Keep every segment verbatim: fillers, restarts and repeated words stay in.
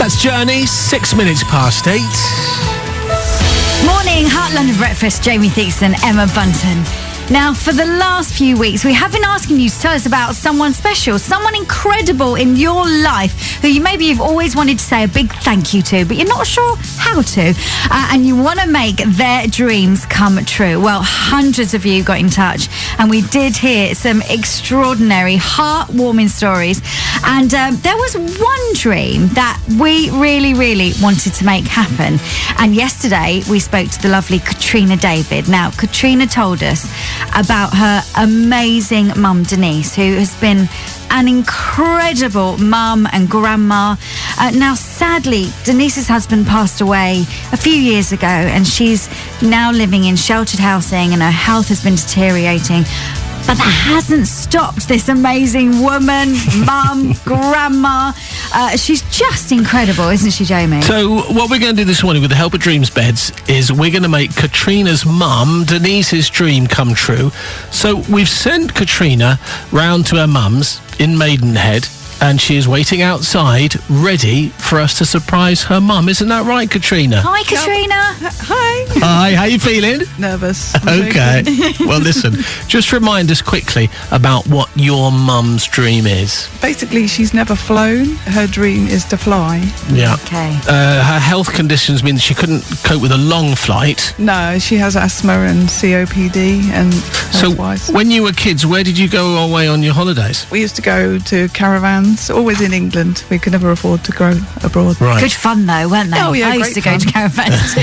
That's Journey, six minutes past eight. Morning, Heart London Breakfast, Jamie Theakston, Emma Bunton. Now, for the last few weeks, we have been asking you to tell us about someone special, someone incredible in your life who you maybe you've always wanted to say a big thank you to, but you're not sure how to, uh, and you want to make their dreams come true. Well, hundreds of you got in touch, and we did hear some extraordinary, heartwarming stories. And um, there was one dream that we really, really wanted to make happen. And yesterday, we spoke to the lovely Katrina David. Now, Katrina told us about her amazing mum, Denise, who has been an incredible mum and grandma. Uh, now, sadly, Denise's husband passed away a few years ago, and she's now living in sheltered housing, and her health has been deteriorating. But that hasn't stopped this amazing woman, mum, grandma. Uh, she's just incredible, isn't she, Jamie? So what we're going to do this morning with the help of Dreams Beds is we're going to make Katrina's mum, Denise's dream come true. So we've sent Katrina round to her mum's in Maidenhead, and she is waiting outside, ready for us to surprise her mum. Isn't that right, Katrina? Hi, Katrina. Hi. Hi, how you feeling? Nervous. Okay. Well, listen, just remind us quickly about what your mum's dream is. Basically, she's never flown. Her dream is to fly. Yeah. Okay. Uh, her health conditions mean she couldn't cope with a long flight. No, she has asthma and C O P D and So health-wise. when you were kids, where did you go away on your holidays? We used to go to caravans, always in England. We could never afford to go abroad. Right. Good fun, though, weren't they? Oh, yeah, I used great to go fun. to caravans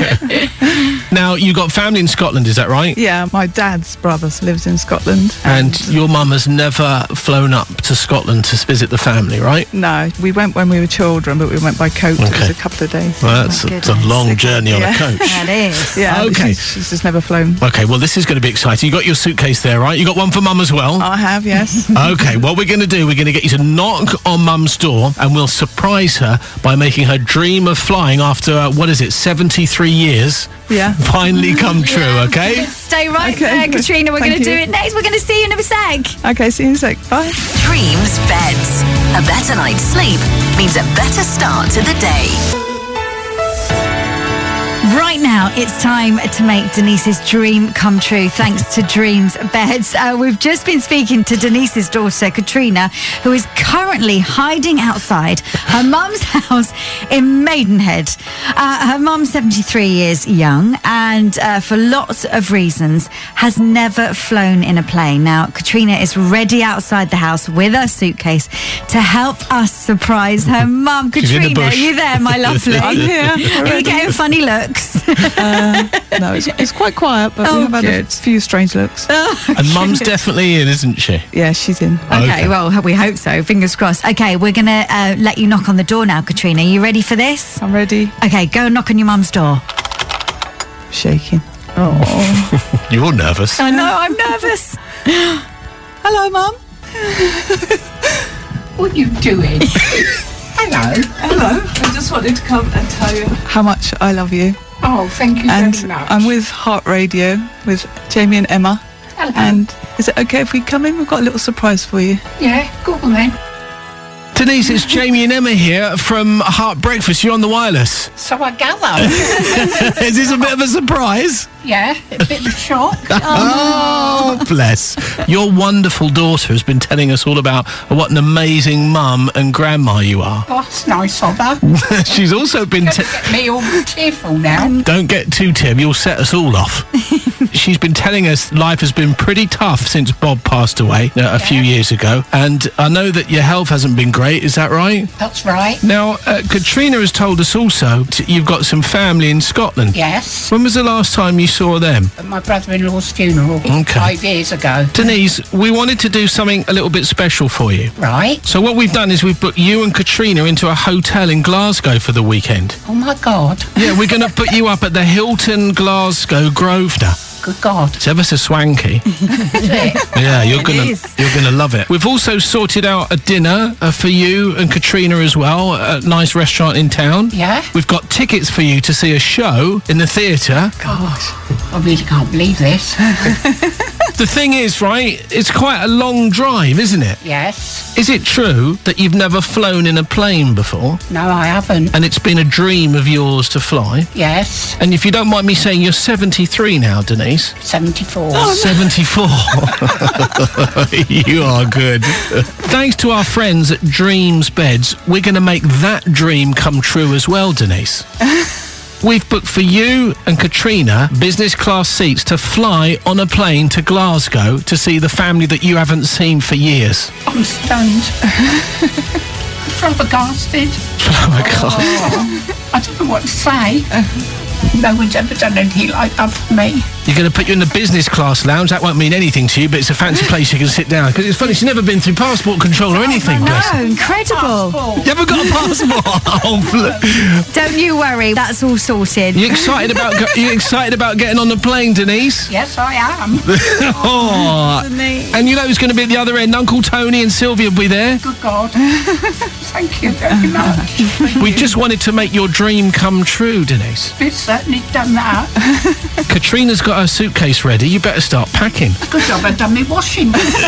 too. Now, you got family in Scotland, is that right? Yeah, my dad's brother lives in Scotland. And your mum has never flown up to Scotland to visit the family, right? No, we went when we were children, but we went by coach. It was Okay. a couple of days. Well, that's, Oh, a, it's a goodness. long Okay. journey on Yeah. a coach. That is. Yeah, Okay. she's, she's just never flown. Okay, well, this is going to be exciting. You got your suitcase there, right? You got one for mum as well? I have, yes. Okay, what we're going to do, we're going to get you to knock on mum's door, and we'll surprise her by making her dream of flying after, uh, what is it, seventy-three years, Yeah. finally come true, okay? Stay right Okay. there, Katrina. We're Thank going to do you. it next. We're going to see you in a sec. Okay, see you in a sec. Bye. Dreams Beds. A better night's sleep means a better start to the day. Right now, it's time to make Denise's dream come true, thanks to Dreams Beds. Uh, we've just been speaking to Denise's daughter, Katrina, who is currently hiding outside her mum's house in Maidenhead. Uh, her mum's seventy-three years young, and uh, for lots of reasons, has never flown in a plane. Now, Katrina is ready outside the house with her suitcase to help us surprise her mum. She's in the Katrina, are bush. you there, my lovely? I'm here. Are you already. getting funny looks? Uh, no, it's, it's quite quiet, but Oh, we have had a good. few strange looks. And mum's definitely in, isn't she? Yeah, she's in. Okay, Okay. well, we hope so. Fingers crossed. Okay, we're going to uh, let you knock on the door now, Katrina. You ready for this? I'm ready. Okay, go and knock on your mum's door. Shaking. Oh. You're nervous. I know, I'm nervous. Hello, Mum. What are you doing? Hello. Hello. I just wanted to come and tell you how much I love you. Oh, thank you And very much. I'm with Heart Radio with Jamie and Emma. Hello. And is it okay if we come in? We've got a little surprise for you. Yeah, go on then. Denise, it's Jamie and Emma here from Heart Breakfast. You're on the wireless. So I gather. Is this a bit of a surprise? Yeah, a bit of a shock. Oh, bless. Your wonderful daughter has been telling us all about what an amazing mum and grandma you are. Oh, that's nice of her. She's also been... Te- Get me all tearful now. Don't get too Tim, you'll set us all off. She's been telling us life has been pretty tough since Bob passed away uh, a few years ago. And I know that your health hasn't been great, is that right? That's right. Now, uh, Katrina has told us also t- you've got some family in Scotland. Yes. When was the last time you saw them? At my brother-in-law's funeral Okay. five years ago. Denise, we wanted to do something a little bit special for you. Right. So what we've done is we've booked you and Katrina into a hotel in Glasgow for the weekend. Oh, my God. Yeah, we're going to put you up at the Hilton Glasgow Grosvenor. Good God. It's ever so swanky. Yeah, you're gonna is. you're gonna love it. We've also sorted out a dinner uh, for you and Katrina as well at a nice restaurant in town. Yeah? We've got tickets for you to see a show in the theatre. Gosh, I really can't believe this. The thing is, right, it's quite a long drive, isn't it? Yes. Is it true that you've never flown in a plane before? No, I haven't. And it's been a dream of yours to fly? Yes. And if you don't mind me saying, you're seventy-three now, Denise. seventy-four. seventy-four. You are good. Thanks to our friends at Dreams Beds, we're going to make that dream come true as well, Denise. We've booked for you and Katrina business class seats to fly on a plane to Glasgow to see the family that you haven't seen for years. I'm stunned. Flabbergasted. Flabbergasted. Oh, I don't know what to say. No one's ever done anything like that for me. You're going to put you in the business class lounge. That won't mean anything to you, but it's a fancy place you can sit down. Because it's funny, she's never been through passport control or anything. No, bless her. incredible. You haven't got a passport. Oh, bl- Don't you worry, that's all sorted. you excited about go- you excited about getting on the plane, Denise? Yes, I am. Oh, and you know who's going to be at the other end? Uncle Tony and Sylvia will be there. Good God. Thank you very much. We just wanted to make your dream come true, Denise. We've certainly done that. Katrina's got her suitcase ready. You better start packing. Good job I've done me washing.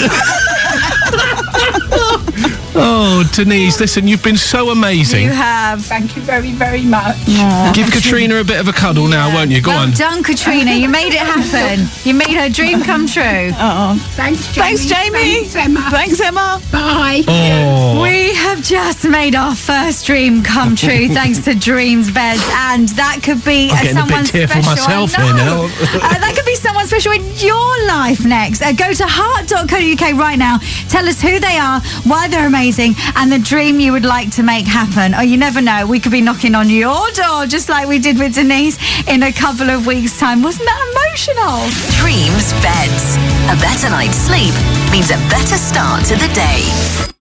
Oh, Denise, listen, you've been so amazing. You have. Thank you very, very much. Give Katrina a bit of a cuddle now, won't you? Go well on. done, Katrina. You made it happen. You made her dream come true. Oh, Thanks, Jamie. thanks, Jamie. Thanks, Emma. Thanks, Emma. Bye. Oh. We have just made our first dream come true thanks to Dreams Beds, and that could be I'm uh, getting a someone bit tearful special. myself I here know. now. uh, that could be someone special in your life next. Uh, go to heart dot co dot U K right now. Tell us who they are, why they're amazing, and the dream you would like to make happen. Or you never know, we could be knocking on your door just like we did with Denise in a couple of weeks' time. Wasn't that emotional? Dreams Beds. A better night's sleep means a better start to the day.